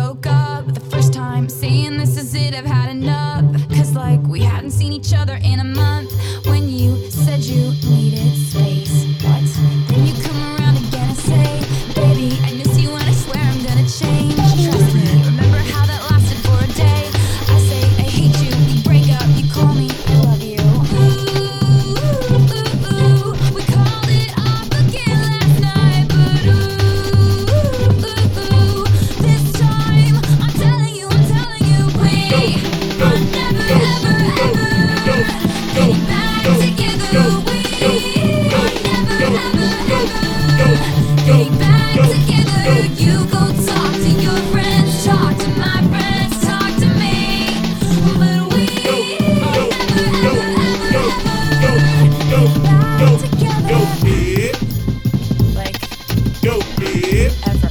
broke up the first time, saying this is it, I've had enough. Cause like we hadn't seen each other in a month, when you said you needed space. What? Then you come around again and say, baby, I miss you and I swear I'm gonna change. Trust me, remember how that lasted for a day? I say I hate you, we break up, you call me I love you. Ooh, we called it off again last night, but this time I'm telling you, we are never ever ever getting back together. We are never ever ever getting back together. You go talk to your friends, talk to my friends, talk to me, but we are never ever ever getting back together. Like ever.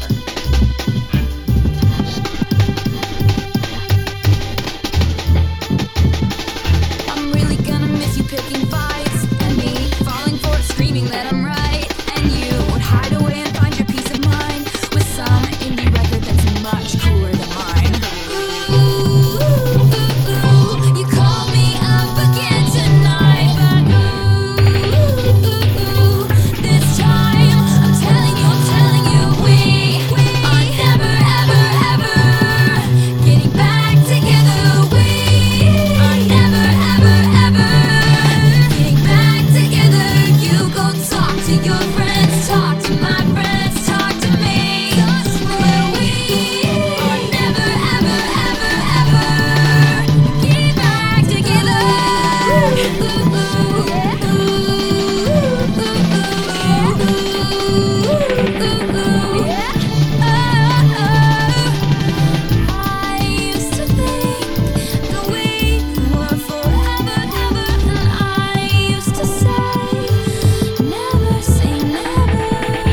I'm really gonna miss you picking fights, and me falling for it, screaming that I'm right, and you would hide away and find your peace of mind with some indie record that's much cooler than mine. Ooh, you call me up again tonight, but this time I'm telling you, we are never ever ever getting back together. We are never ever ever getting back together. You go talk to your friends, talk to my friends, talk to me, but we are never ever ever ever getting back together. I used to think that we were forever, ever, and I used to say, never say never.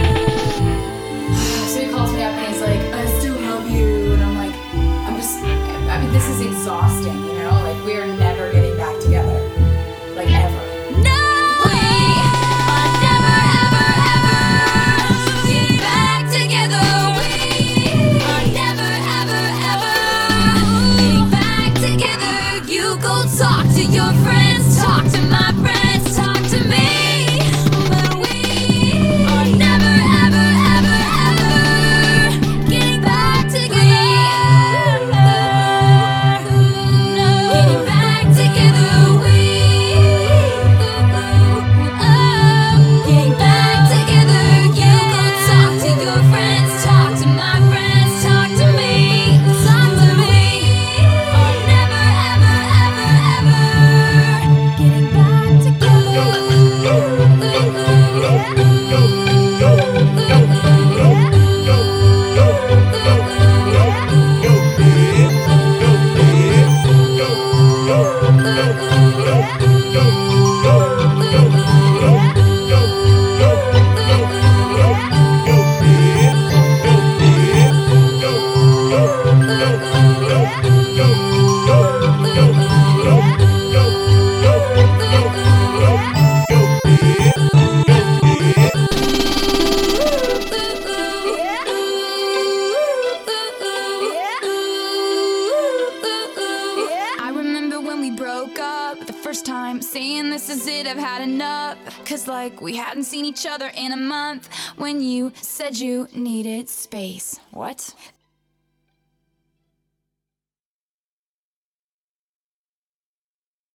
So he calls me up and he's like, I still love you, and I'm like, I mean, this is exhausting, you know? Like, we are never getting back together. Like, ever. No! We are never, ever, ever getting back together. We are never, ever, ever getting back together. You go talk to your friends, talk to my friends, talk to me, but we are never, ever, ever, ever getting back together. Getting back together. We getting back together. You go talk to your friends, talk to my friends, talk to me, talk to me. Are never ever ever ever getting back together. I remember when we broke up the first time, saying this is it, I've had enough. Cause like we hadn't seen each other in a month, when you said you needed space. What?